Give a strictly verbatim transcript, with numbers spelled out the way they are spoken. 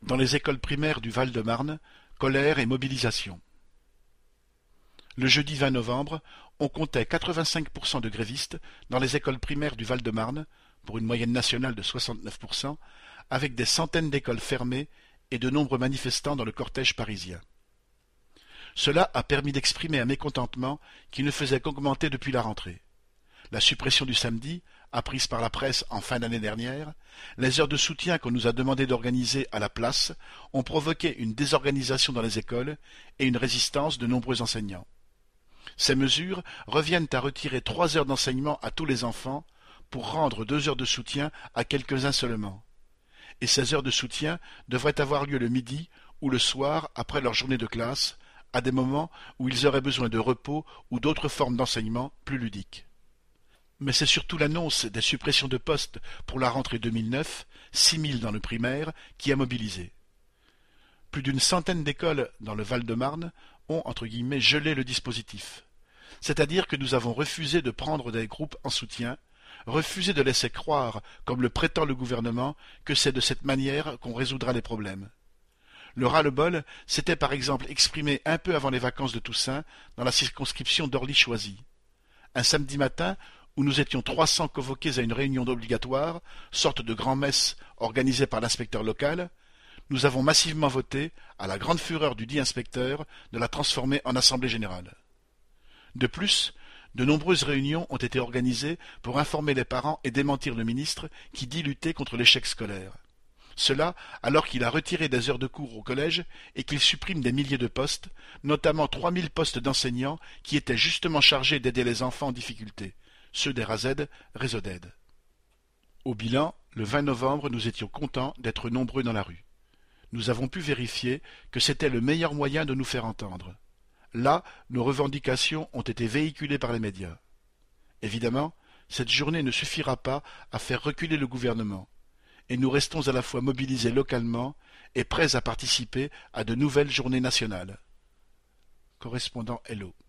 Dans les écoles primaires du Val-de-Marne, colère et mobilisation. Le jeudi vingt novembre, on comptait quatre-vingt-cinq pour cent de grévistes dans les écoles primaires du Val-de-Marne, pour une moyenne nationale de soixante-neuf pour cent, avec des centaines d'écoles fermées et de nombreux manifestants dans le cortège parisien. Cela a permis d'exprimer un mécontentement qui ne faisait qu'augmenter depuis la rentrée. La suppression du samedi, apprise par la presse en fin d'année dernière, les heures de soutien qu'on nous a demandé d'organiser à la place ont provoqué une désorganisation dans les écoles et une résistance de nombreux enseignants. Ces mesures reviennent à retirer trois heures d'enseignement à tous les enfants pour rendre deux heures de soutien à quelques-uns seulement. Et ces heures de soutien devraient avoir lieu le midi ou le soir après leur journée de classe, à des moments où ils auraient besoin de repos ou d'autres formes d'enseignement plus ludiques. Mais c'est surtout l'annonce des suppressions de postes pour la rentrée deux mille neuf, six mille dans le primaire, qui a mobilisé. Plus d'une centaine d'écoles dans le Val-de-Marne ont, entre guillemets, gelé le dispositif. C'est-à-dire que nous avons refusé de prendre des groupes en soutien, refusé de laisser croire, comme le prétend le gouvernement, que c'est de cette manière qu'on résoudra les problèmes. Le ras-le-bol s'était par exemple exprimé un peu avant les vacances de Toussaint dans la circonscription d'Orly-Choisy. Un samedi matin, où nous étions trois cents convoqués à une réunion obligatoire, sorte de grand-messe organisée par l'inspecteur local, nous avons massivement voté, à la grande fureur du dit inspecteur, de la transformer en assemblée générale. De plus, de nombreuses réunions ont été organisées pour informer les parents et démentir le ministre qui dit lutter contre l'échec scolaire. Cela alors qu'il a retiré des heures de cours au collège et qu'il supprime des milliers de postes, notamment trois mille postes d'enseignants qui étaient justement chargés d'aider les enfants en difficulté, ceux des R A Z, Réseau d'aide. Au bilan, le vingt novembre, nous étions contents d'être nombreux dans la rue. Nous avons pu vérifier que c'était le meilleur moyen de nous faire entendre. Là, nos revendications ont été véhiculées par les médias. Évidemment, cette journée ne suffira pas à faire reculer le gouvernement, et nous restons à la fois mobilisés localement et prêts à participer à de nouvelles journées nationales. Correspondant Hello.